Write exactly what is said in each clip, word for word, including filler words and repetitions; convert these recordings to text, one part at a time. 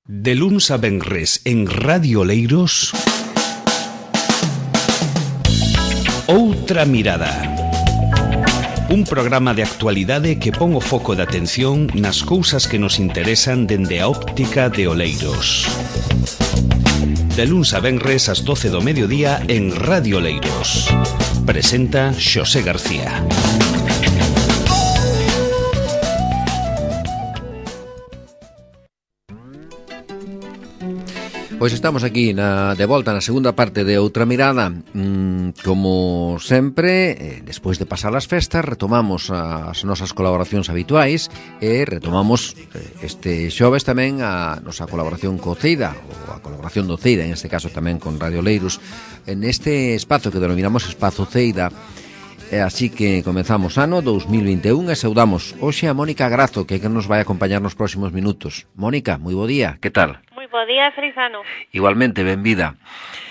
De luns a venres en Radio Oleiros, Outra Mirada. Un programa de actualidade que pon o foco de atención nas cousas que nos interesan dende a óptica de Oleiros. De luns a venres ás doce do mediodía en Radio Oleiros. Presenta Xosé García. Pois estamos aquí na, de volta na segunda parte de Outra Mirada. mm, Como sempre, eh, despois de pasar as festas, retomamos as nosas colaboracións habituais e retomamos eh, este xoves tamén a nosa colaboración co Ceida, ou a colaboración do Ceida, en este caso tamén con Radio Oleiros, en este espazo que denominamos Espazo Ceida. E así que comezamos ano dous mil vinte e un e saudamos hoxe a Mónica Grazo, que, que nos vai acompañar nos próximos minutos. Mónica, moi bo día, que tal? Bo día, feliz ano. Igualmente, benvida.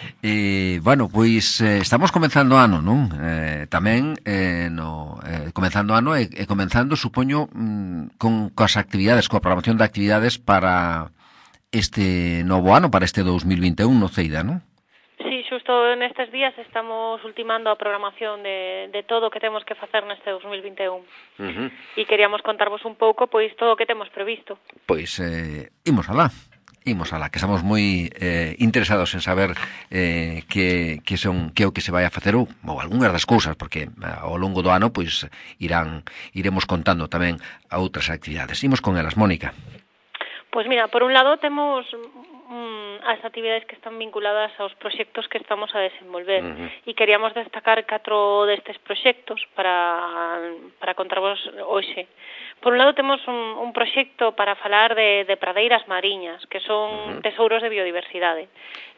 Eh, bueno, pois eh, estamos comenzando ano, non? Eh, tamén eh, no, eh, comenzando ano e, e comenzando, supoño, mm, con coas actividades, coa programación de actividades para este novo ano, para este dous mil vinte e un no Ceida, non? Sí, xusto nestes días estamos ultimando a programación de, de todo o que temos que facer neste dous mil vinte e un. Uh-huh. E queríamos contarvos un pouco, pois, todo o que temos previsto. Pois, eh, imos alá. Imos alá, que estamos moi eh, interesados en saber eh, que, que son que é o que se vai a facer ou, ou algunhas das cousas, porque ao longo do ano pois irán iremos contando tamén a outras actividades. Imos con elas, Mónica. Pois mira, por un lado temos mm, as actividades que están vinculadas aos proxectos que estamos a desenvolver, uh-huh. E queríamos destacar catro destes proxectos para, para contarvos hoxe. Por un lado temos un, un proxecto para falar de, de pradeiras mariñas, que son uh-huh. tesouros de biodiversidade.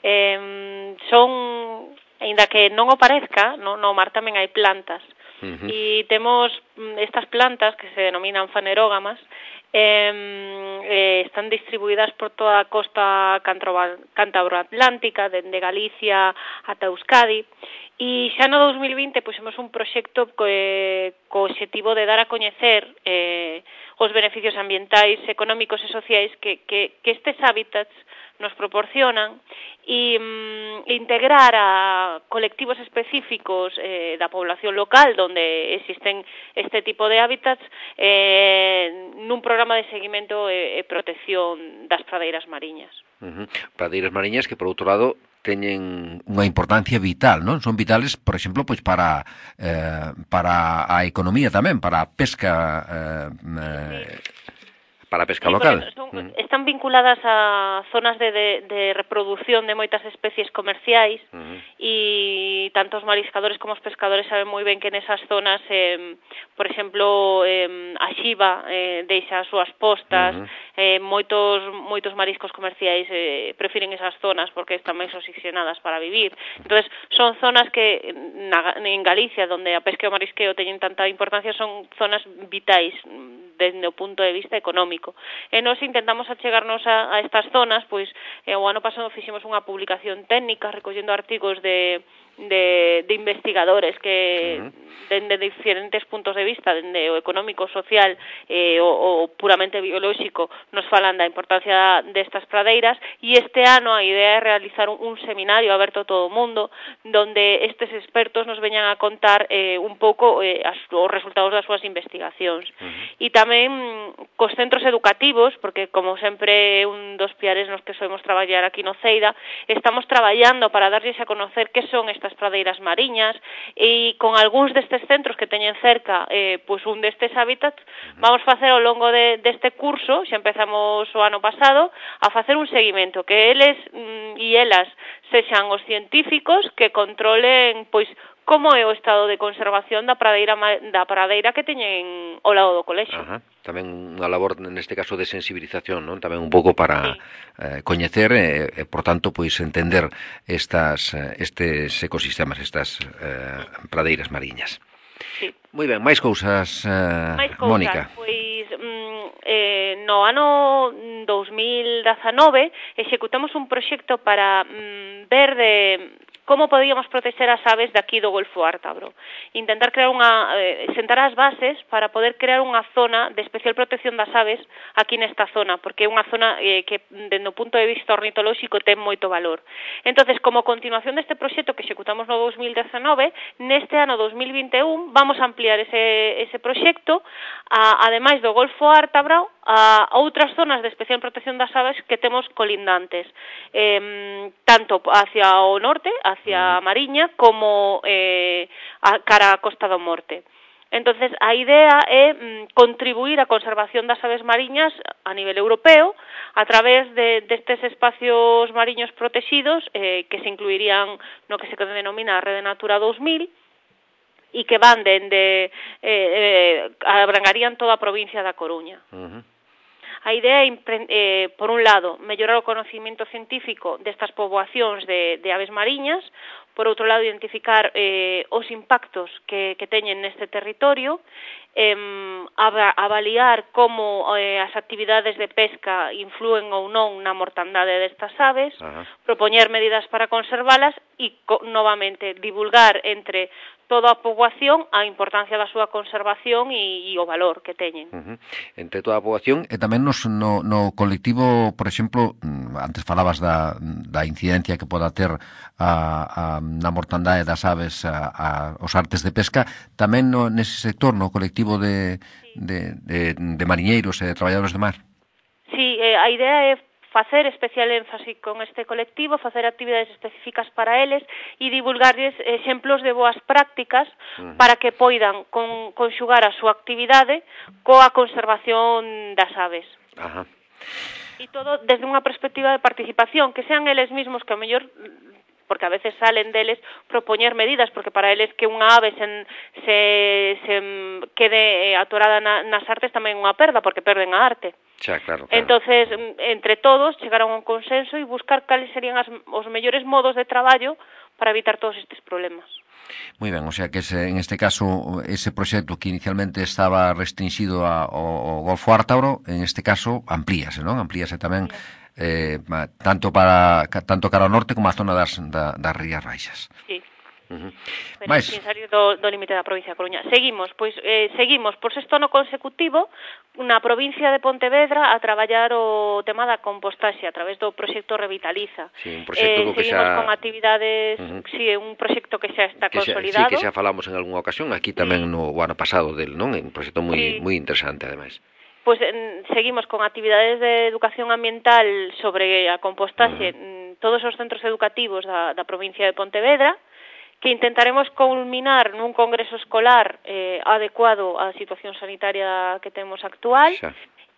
Eh, son, aínda que non o parezca, no, no mar tamén hai plantas, uh-huh. E temos estas plantas que se denominan fanerógamas, Eh, eh, están distribuídas por toda a costa cantabro-atlántica, dende Galicia ata Euskadi, e xa no dous mil vinte puxemos un proxecto co, eh, co obxectivo de dar a coñecer eh, os beneficios ambientais, económicos e sociais que, que, que estes hábitats nos proporcionan e mm, integrar a colectivos específicos eh, da población local donde existen este tipo de hábitats eh, nun programa de seguimento e, e protección das pradeiras mariñas. Uh-huh. Pradeiras mariñas que, por outro lado, teñen unha importancia vital, non? Son vitales, por exemplo, pois para eh, para a economía tamén, para a pesca eh, eh, para a pesca sí, local. Son, uh-huh. Están vinculadas a zonas de, de, de reproducción de moitas especies comerciais, uh-huh. E tanto os mariscadores como os pescadores saben moi ben que nesas zonas, eh, por exemplo, eh, a xiva eh, deixa as súas postas, uh-huh. eh, moitos moitos mariscos comerciais eh, prefiren esas zonas porque están máis oxigenadas para vivir. Entonces, son zonas que na, en Galicia, onde a pesca e o marisqueo teñen tanta importancia, son zonas vitais desde o punto de vista económico. E nós intentamos achegarnos a, a estas zonas, pois eh, o ano pasado fixemos unha publicación técnica recollendo artigos de, de, de investigadores que uh-huh. dende diferentes puntos de vista, dende o económico, social eh, o, o puramente biolóxico, nos falan da importancia destas pradeiras, e este ano a idea é realizar un, un seminario aberto a todo o mundo, donde estes expertos nos veñan a contar eh, un pouco eh, as, os resultados das súas investigacións. Uh-huh. E tamén cos centros educativos, porque como sempre un dos piares nos que soemos traballar aquí no Ceida, estamos traballando para darlles a conocer que son estas pradeiras mariñas, e con algúns destes centros que teñen cerca eh, pois un destes hábitats, vamos facer ao longo de, deste curso, xa empezamos o ano pasado, a facer un seguimento, que eles mm, e elas sexan os científicos que controlen pois como é o estado de conservación da pradeira da pradeira que teñen ao lado do colexio. Ajá. Tamén unha labor neste caso de sensibilización, non? Tamén un pouco para sí. eh, coñecer e, eh, por tanto, pois entender estas estes ecosistemas, estas eh, pradeiras mariñas. Sí. Moi ben, máis cousas, eh, máis cousas, Mónica. Pois mm, eh, no ano dous mil dezanove executamos un proxecto para mm, ver de como podíamos proteger as aves de aquí do Golfo Ártabro. Intentar crear unha, eh, sentar as bases para poder crear unha zona de especial protección das aves aquí nesta zona, porque é unha zona eh, que, dende o punto de vista ornitolóxico, ten moito valor. Entonces, como continuación deste proxecto que executamos no dos mil dezenove, neste ano dos mil vinte e un vamos a ampliar ese, ese proxecto, a, ademais do Golfo Ártabro, a outras zonas de especial protección das aves que temos colindantes, eh, tanto hacia o norte, hacia a Mariña, como eh, a cara a Costa do Morte. Entonces, a idea é mm, contribuir á conservación das aves mariñas a nivel europeo a través de destes espacios mariños protegidos eh, que se incluirían no que se denomina a Rede Natura dos mil, e que van dende eh, eh, abrangarían toda a provincia da Coruña. Uh-huh. A idea é, eh, por un lado, mellorar o conocimiento científico destas poboacións de, de aves mariñas, por outro lado, identificar eh, os impactos que, que teñen neste territorio, eh, avaliar como eh, as actividades de pesca influen ou non na mortandade destas aves, uh-huh. propoñer medidas para conservalas e, co, novamente, divulgar entre toda a poboación a importancia da súa conservación e, e o valor que teñen. Uh-huh. Entre toda a poboación e tamén nos, no, no colectivo, por exemplo, antes falabas da, da incidencia que poda ter a, a, na mortandade das aves a, a, os artes de pesca, tamén no, nese sector, no colectivo de, sí. de, de, de mariñeiros e de traballadores de mar. Sí, eh, a idea é facer especial énfasis con este colectivo, facer actividades específicas para eles e divulgarles exemplos de boas prácticas uh-huh. para que poidan con, conxugar a súa actividade coa conservación das aves. Ajá. E todo desde unha perspectiva de participación, que sean eles mismos que ao mellor, porque a veces salen deles, propoñer medidas, porque para eles que unha ave se, se, se quede atorada na, nas artes tamén é unha perda, porque perden a arte. Xa, claro, claro. Entonces, entre todos, chegar a un consenso e buscar cales serían as, os mellores modos de traballo para evitar todos estes problemas. Moi ben, o sea que ese, en este caso, ese proxecto que inicialmente estaba restringido ao, ao Golfo Ártabro, en este caso amplíase, non? Amplíase tamén eh, tanto para tanto cara ao norte como a zona das, da, das Rías Baixas. Sí. Uh-huh. Pero Mais... sin salir do, do límite da provincia de Coruña. Seguimos, pois, eh, seguimos por sexto ano consecutivo na provincia de Pontevedra a traballar o tema da compostaxe a través do proxecto Revitaliza. Sí, un proxecto eh, que seguimos xa... con actividades, uh-huh. sí, un proxecto que xa está que consolidado. Xa, sí, que xa falamos en algunha ocasión, aquí tamén sí. no o ano pasado del, non? Un proxecto moi sí. moi interesante, ademais. Pois pues, seguimos con actividades de educación ambiental sobre a compostaxe uh-huh. en todos os centros educativos da, da provincia de Pontevedra, que intentaremos culminar nun congreso escolar eh, adecuado á situación sanitaria que temos actual xa.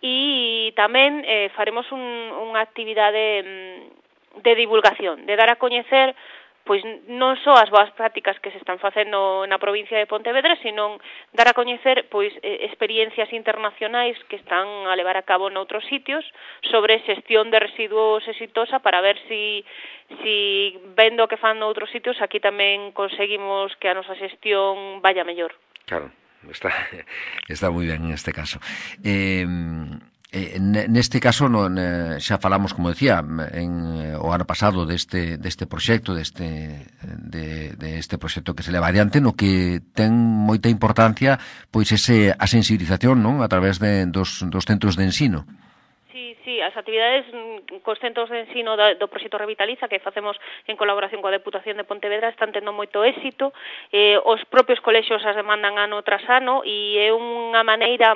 E tamén eh, faremos un, unha actividade de divulgación, de dar a coñecer pois non só as boas prácticas que se están facendo na provincia de Pontevedra, sino dar a coñecer pois experiencias internacionais que están a levar a cabo noutros sitios sobre xestión de residuos exitosa para ver si si vendo o que fan noutros sitios aquí tamén conseguimos que a nosa xestión vaya mellor. Claro, está está moi ben en este caso. Eh Eh, neste caso no, ne, xa falamos, como decía, en, o ano pasado deste, deste proxecto, deste, de, de este proxecto que se leva adiante, no que ten moita importancia pois ese, a sensibilización, non? A través de, dos, dos centros de ensino. Sí, sí, as actividades cos centros de ensino do, do proxecto Revitaliza que facemos en colaboración coa Deputación de Pontevedra están tendo moito éxito, eh, os propios colexios as demandan ano tras ano e é unha maneira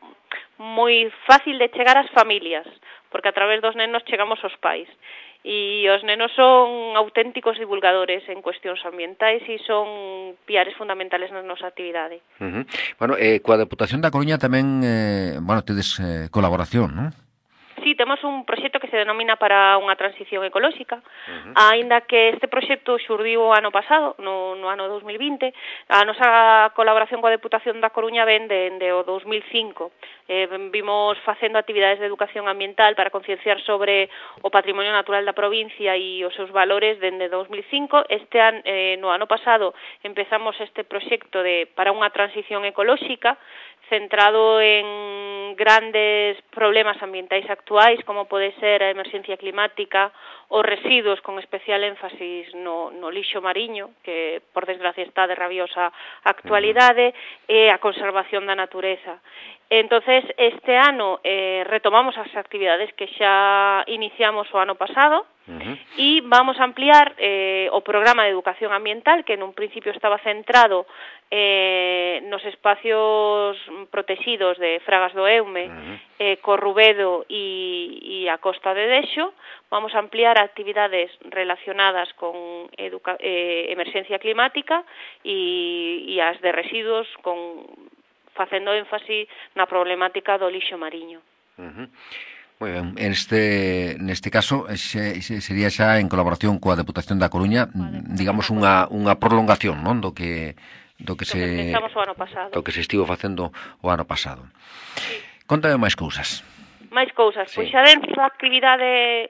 moi fácil de chegar ás familias, porque a través dos nenos chegamos aos pais. E os nenos son auténticos divulgadores en cuestións ambientais e son piares fundamentales na nosa actividade. Uh-huh. Bueno, eh, coa Deputación da Coruña tamén, eh, bueno, tedes eh, colaboración, non? Sí, temos un proxecto que se denomina para unha transición ecolóxica, uh-huh. aínda que este proxecto xurdiu o ano pasado, no, no ano dos mil vinte, a nosa colaboración coa Deputación da Coruña ven dende o dos mil cinco. Eh, vimos facendo actividades de educación ambiental para concienciar sobre o patrimonio natural da provincia e os seus valores dende dos mil cinco. Este an, eh, no ano pasado empezamos este proxecto de para unha transición ecolóxica centrado en mm, grandes problemas ambientais actuais, como pode ser a emerxencia climática, os residuos con especial énfasis no, no lixo mariño, que por desgracia está de rabiosa actualidade, e a conservación da natureza. Entonces, este ano eh, retomamos as actividades que xa iniciamos o ano pasado, uh-huh. e vamos a ampliar eh, o programa de educación ambiental, que en un principio estaba centrado eh, nos espacios protegidos de Fragas do Eume, uh-huh. eh, Corrubedo e, e a Costa de Dexo. Vamos a ampliar actividades relacionadas con educa eh, emerxencia climática e, e as de residuos con facendo énfasis na problemática do lixo mariño. Uh-huh. Moi ben, neste, neste caso xe, xe sería xa en colaboración coa Deputación da Coruña, digamos unha, unha prolongación, non, do que do que se do que o ano pasado. Do que se estivo facendo o ano pasado. Sí. Contame máis cousas. Máis cousas, sí. Pois xa dentro da actividade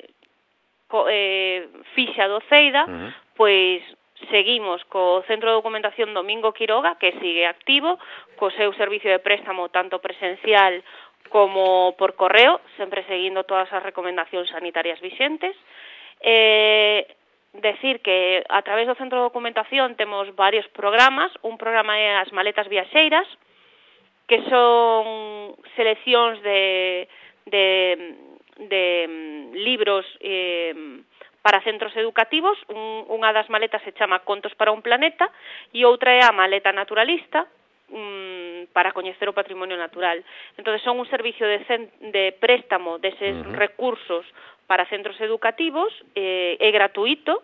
eh, fixa do Ceida, uh-huh. pois seguimos co Centro de Documentación Domingo Quiroga, que sigue activo, co seu servicio de préstamo tanto presencial como por correo, sempre seguindo todas as recomendacións sanitarias vixentes. Eh, decir que a través do Centro de Documentación temos varios programas. Un programa é as maletas viaxeiras, que son seleccións de, de, de libros eh, para centros educativos. Un, unha das maletas se chama Contos para un planeta e outra é a maleta naturalista, um, para coñecer o patrimonio natural. Entón, son un servicio de, de préstamo deses uh-huh. recursos para centros educativos, eh, é gratuito,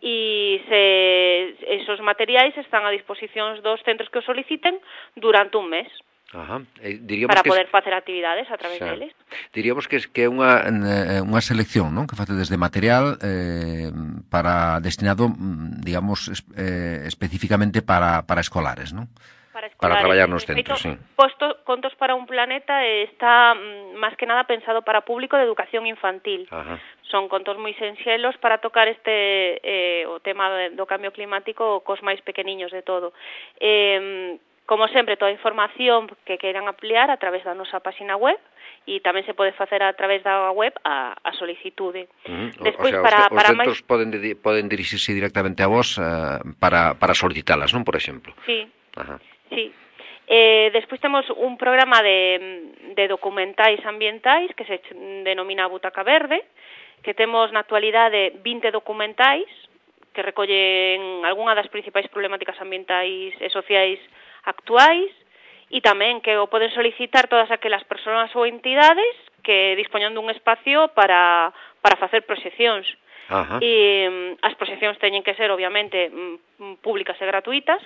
e se esos materiais están a disposición dos centros que o soliciten durante un mes. Ajá. Eh, diríamos para que poder es... facer actividades a través xa. deles. Diríamos que é que é unha unha selección, non? Que facedes de material eh, para destinado, digamos, eh, especificamente para para escolares, non? Para, escolares, para traballar nos feito, centros, sí. Posto, Contos para un planeta está máis que nada pensado para público de educación infantil. Ajá. Son contos moi senxelos para tocar este eh, o tema do cambio climático cos máis pequeniños de todo. Eh, Como sempre, toda a información que queiran ampliar a través da nosa página web, e tamén se pode facer a través da web a, a solicitude. Uh-huh. Despois, o sea, para, os, para os centros máis... poden, de, poden dirixirse directamente a vos uh, para, para solicitalas, non, por exemplo? Sí, Ajá. sí. Eh, despois temos un programa de, de documentais ambientais que se denomina Butaca Verde, que temos na actualidade vinte documentais que recollen algunha das principais problemáticas ambientais e sociais actuais, e tamén que o poden solicitar todas aquelas persoas ou entidades que dispoñan dun espacio para, para facer proxeccións. Ajá. E as proxeccións teñen que ser, obviamente, públicas e gratuitas,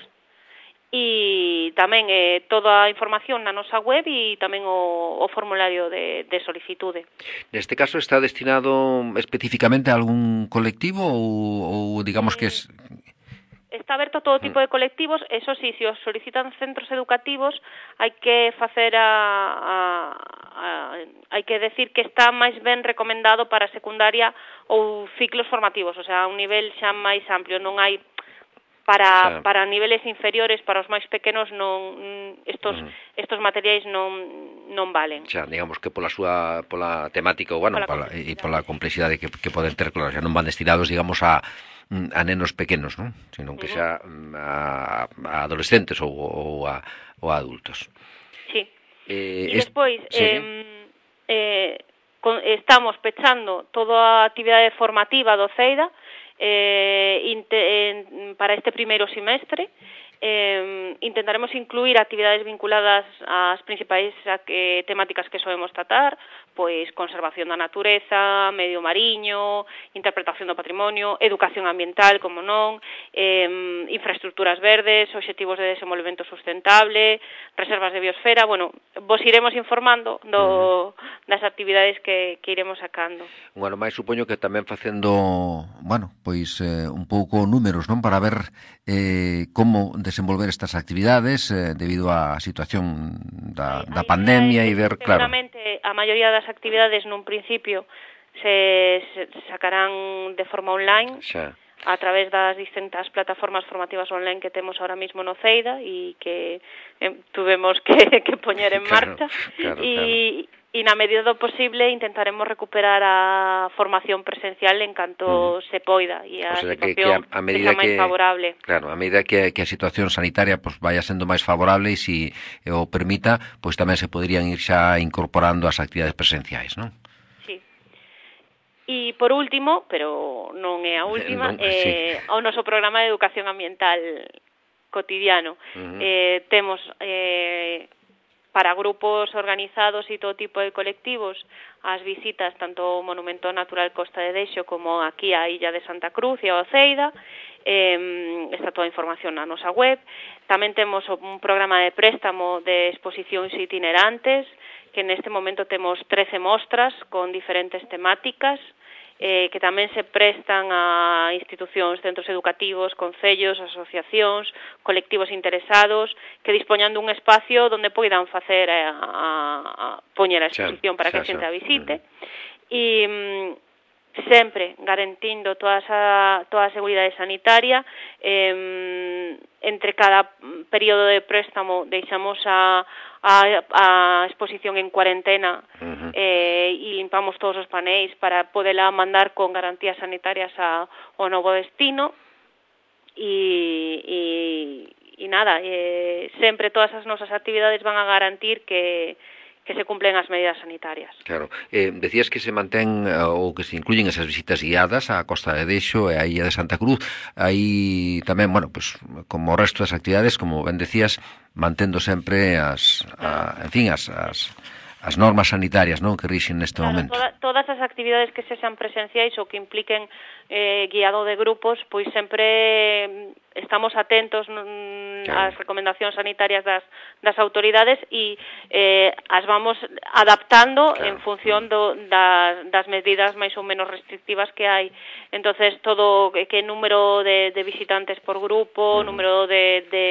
e tamén eh, toda a información na nosa web e tamén o, o formulario de, de solicitude. Neste caso está destinado especificamente a algún colectivo ou, ou digamos que es... Está aberto a todo tipo de colectivos. Eso sí, se os solicitan centros educativos, hai que facer a, a, a hai que decir que está máis ben recomendado para secundaria ou ciclos formativos, o sea, a un nivel xa máis amplio, non hai para xa. Para niveles inferiores, para os máis pequenos non estos uh-huh. estos materiais non non valen. Xa, digamos que pola súa pola temática ou bueno, pola, e pola complexidade que que poden ter, claro, xa non van destinados, digamos, a a nenos pequenos, non? Sino que xa a, a adolescentes ou, ou, a, ou a adultos. Sí. Eh, e despois, sí. eh, eh, con, estamos pechando toda a actividade formativa do Ceida eh, inte, eh, para este primeiro semestre. Eh, intentaremos incluir actividades vinculadas ás principais eh, temáticas que solemos tratar, pois conservación da natureza, medio mariño, interpretación do patrimonio, educación ambiental, como non, eh, infraestructuras verdes, obxectivos de desenvolvemento sustentable, reservas de biosfera. Bueno, vos iremos informando do, das actividades que, que iremos sacando. Bueno, máis supoño que tamén facendo, bueno, pois eh, un pouco números, non? Para ver eh, como desenvolver estas actividades eh, debido á situación da, da pandemia e ver, claro. Seguramente a maioría das actividades nun principio se, se sacarán de forma online. Xa. a través das distintas plataformas formativas online que temos ahora mismo no CEIDA e que eh, tuvemos que, que poñer en claro, marcha claro, e, claro. e na medida do posible intentaremos recuperar a formación presencial en canto uh-huh. se poida e a, o sea, situación que, que a, a medida que, máis favorable. Claro, a medida que, que a situación sanitaria pues, vaya sendo máis favorable e se si o permita, pois pues, tamén se poderían ir xa incorporando as actividades presenciais, non? E, por último, pero non é a última, non, eh, sí. o noso programa de educación ambiental cotidiano. Uh-huh. Eh, temos eh, para grupos organizados e todo tipo de colectivos as visitas tanto ao Monumento Natural Costa de Deixo como aquí á Illa de Santa Cruz e ao Ceida. Eh, está toda a información na nosa web. Tamén temos un programa de préstamo de exposicións itinerantes, que neste momento temos trece mostras con diferentes temáticas, eh, que tamén se prestan a institucións, centros educativos, concellos, asociacións, colectivos interesados, que dispoñan dun espacio onde poidan facer a, a, a poñer a exposición para que a xente a visite. E mm, sempre garantindo toda a, toda a seguridade sanitaria. Eh, entre cada período de préstamo deixamos a A, a exposición en cuarentena uh-huh. eh, e limpamos todos os paneis para poderla mandar con garantías sanitarias a, ao novo destino e, e, e nada, eh, sempre todas as nosas actividades van a garantir que que se cumplen as medidas sanitarias. Claro. Eh, decías que se mantén ou que se incluyen esas visitas guiadas á Costa de Deixo e á Illa de Santa Cruz. Aí tamén, bueno, pues como o resto das actividades, como ben decías, mantendo sempre as, a, en fin, as, as, as normas sanitarias, non, que rixen neste claro, momento. Toda, todas as actividades que sexan presenciais ou que impliquen eh, guiado de grupos, pois sempre estamos atentos mm, claro. ás recomendacións sanitarias das, das autoridades e eh, as vamos adaptando claro. en función do, das, das medidas máis ou menos restrictivas que hai. Entonces, todo que, que número de, de visitantes por grupo, mm. número de, de,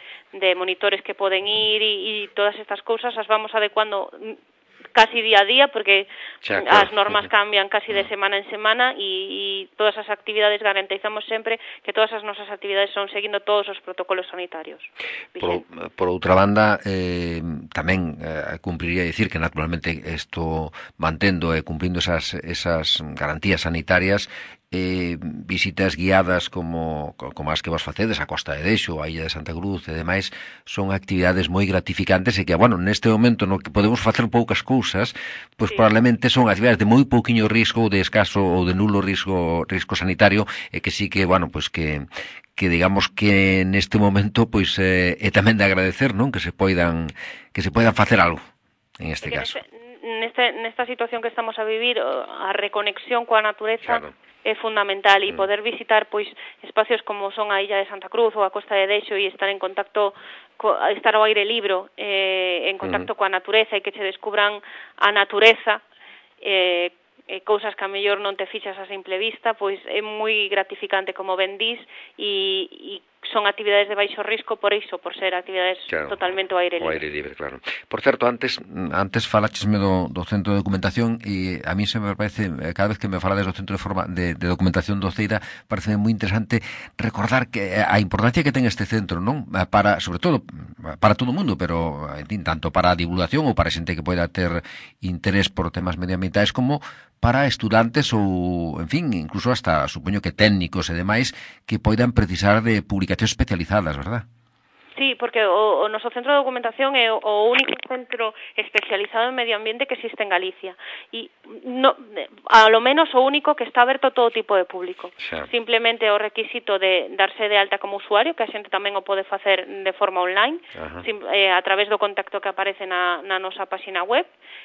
de monitores que poden ir e, e todas estas cousas as vamos adecuando casi día a día, porque xa, claro. as normas cambian casi de semana en semana e, e todas as actividades garantizamos sempre que todas as nosas actividades son seguindo todos os protocolos sanitarios. Por, por outra banda, eh, tamén eh, cumpriría dicir que naturalmente isto mantendo e cumprindo esas, esas garantías sanitarias, eh, visitas guiadas como, como as que vos facedes a Costa de Deixo, a Illa de Santa Cruz e demais, son actividades moi gratificantes e que, bueno, neste momento no que podemos facer poucas cousas, pois sí. probablemente son actividades de moi pouquiño risco ou de escaso ou de nulo risco risco sanitario e que sí que, bueno, pois que que digamos que neste momento pois eh, é tamén de agradecer, non, que se poidan que se poidan facer algo en este caso. Neste, nesta situación que estamos a vivir, a reconexión coa natureza claro. é fundamental e poder visitar pois espacios como son a Illa de Santa Cruz ou a Costa de Deixo e estar en contacto co, estar ao aire libre eh, en contacto mm. coa natureza e que se descubran a natureza eh, eh, cousas que a mellor non te fixas a simple vista, pois é moi gratificante como ben dis e, e son actividades de baixo risco por iso, por ser actividades claro, totalmente ao aire libre. Ao aire libre, claro. Por certo, antes antes falaxesme do, do centro de documentación e a mí se me parece, cada vez que me falades do centro de, forma, de, de documentación do CEIDA, parece moi interesante recordar que a importancia que ten este centro, non? Para, sobre todo, para todo o mundo, pero en fin, tanto para a divulgación ou para xente que poida ter interés por temas medioambientais como para estudantes ou, en fin, incluso hasta, supoño que técnicos e demais que poidan precisar de publicacións especializadas, verdad? Sí, porque o, o noso centro de documentación é o, o único centro especializado en medio ambiente que existe en Galicia e no, a lo menos o único que está aberto a todo tipo de público. Xa. Simplemente o requisito de darse de alta como usuario, que a xente tamén o pode facer de forma online, sim, eh, a través do contacto que aparece na, na nosa página web.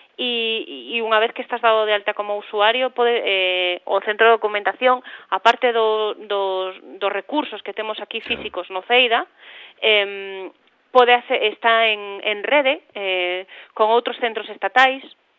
E, e unha vez que estás dado de alta como usuario, pode, eh, o centro de documentación, aparte do, dos, dos recursos que temos aquí físicos no CEIDA, eh, pode hacer, está en, en rede eh, con outros centros estatais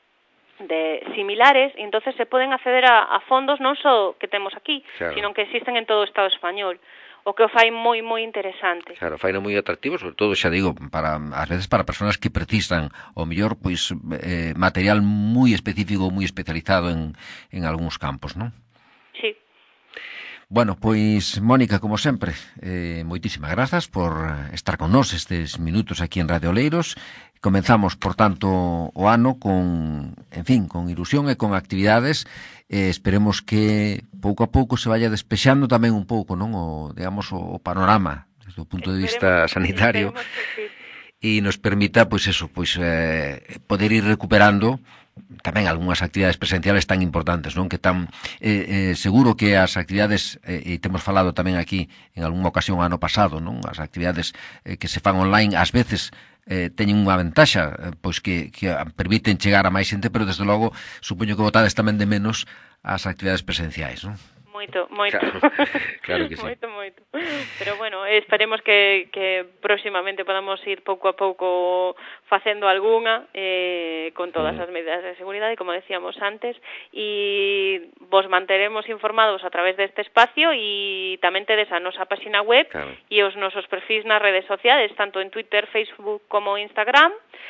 de similares, e entonces se poden acceder a, a fondos non só que temos aquí, claro. sino que existen en todo o Estado español, o que o fai moi, moi interesante. Claro, faino moi atractivo, sobre todo, xa digo, para ás veces para persoas que precisan o mellor pois eh, material moi específico, moi especializado en, en algúns campos, non? Sí. Bueno, pois, Mónica, como sempre, eh, moitísimas grazas por estar con nós estes minutos aquí en Radio Oleiros. Comenzamos, por tanto, o ano con, en fin, con ilusión e con actividades. Eh, esperemos que pouco a pouco se vaya despexando tamén un pouco, non, o, digamos, o panorama desde o punto de vista sanitario e nos permita, pois eso, pois eh, poder ir recuperando tamén algunhas actividades presenciales tan importantes, non? Que tan eh, eh, seguro que as actividades, eh, e temos falado tamén aquí en algunha ocasión ano pasado, non? As actividades eh, que se fan online ás veces eh, teñen unha ventaxa, eh, pois que, que permiten chegar a máis xente, pero desde logo supoño que votades tamén de menos as actividades presenciais, non? Moito, moito. Claro, claro que sí. Moito, moito. Pero bueno, esperemos que, que próximamente podamos ir pouco a pouco facendo algunha eh, con todas as medidas de seguridade, como decíamos antes, e vos manteremos informados a través deste espacio e tamén tedes a nosa página web claro. E os nosos perfis nas redes sociales, tanto en Twitter, Facebook como Instagram,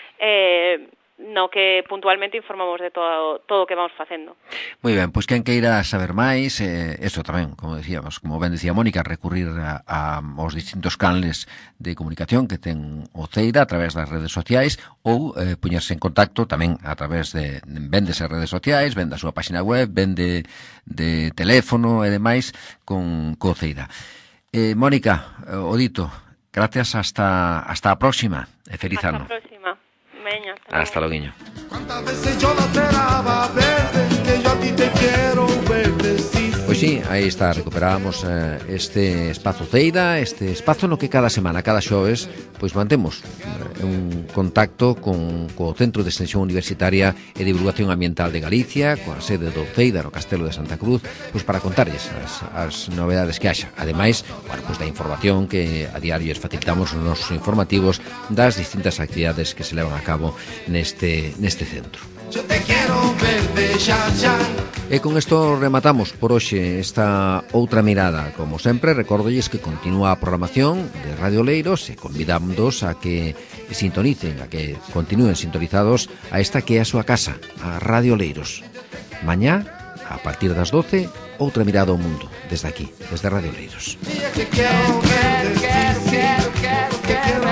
eh, no que puntualmente informamos de todo todo o que vamos facendo. Moi ben, pois quen queira saber máis, eh, eso tamén, como decíamos, como ben decía Mónica, recurrir a, a aos distintos canles de comunicación que ten o Ceira a través das redes sociais ou eh, poñerse en contacto tamén a través de, ben das redes sociais, ben da súa página web, ben de, de teléfono e demais con, co Ceira. Eh, Mónica, o dito, gracias hasta, hasta a próxima e feliz ano. Hasta a próxima. Veña, hasta loguiño. Cuántas veces yo la esperaba verde, que yo a ti te quiero verde, sí. Pois sí, aí está, recuperamos eh, este espazo Ceira, este espazo no que cada semana, cada xoves, pois mantemos eh, un contacto con co Centro de Extensión Universitaria e Divulgación Ambiental de Galicia, coa sede do Ceira no Castelo de Santa Cruz, pois para contarlles as, as novedades que haxa. Ademais, bueno, pois da información que a diario les facilitamos nos nosos informativos das distintas actividades que se levan a cabo neste, neste centro. Yo te quiero verde, ya, ya. E con isto rematamos por hoxe esta outra mirada. Como sempre, recórdolles que continúa a programación de Radio Oleiros e convidamos a que sintonicen, a que continúen sintonizados a esta que é a súa casa, a Radio Oleiros. Mañá, a partir das doce, outra mirada ao mundo, desde aquí, desde Radio Oleiros. Te quiero verde, quiero, quiero, quiero, quiero.